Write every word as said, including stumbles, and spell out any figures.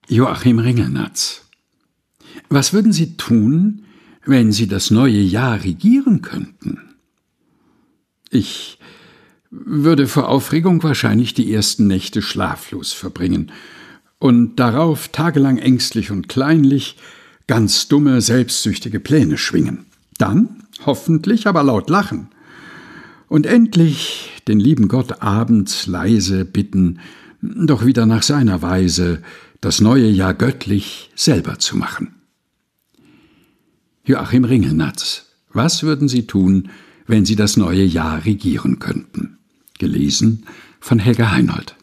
Joachim Ringelnatz. Was würden Sie tun, wenn Sie das neue Jahr regieren könnten? Ich würde vor Aufregung wahrscheinlich die ersten Nächte schlaflos verbringen und darauf tagelang ängstlich und kleinlich ganz dumme, selbstsüchtige Pläne schwingen. Dann hoffentlich aber laut lachen und endlich den lieben Gott abends leise bitten, doch wieder nach seiner Weise das neue Jahr göttlich selber zu machen. Joachim Ringelnatz. Was würden Sie tun, wenn Sie das neue Jahr regieren könnten? Gelesen von Helga Heinold.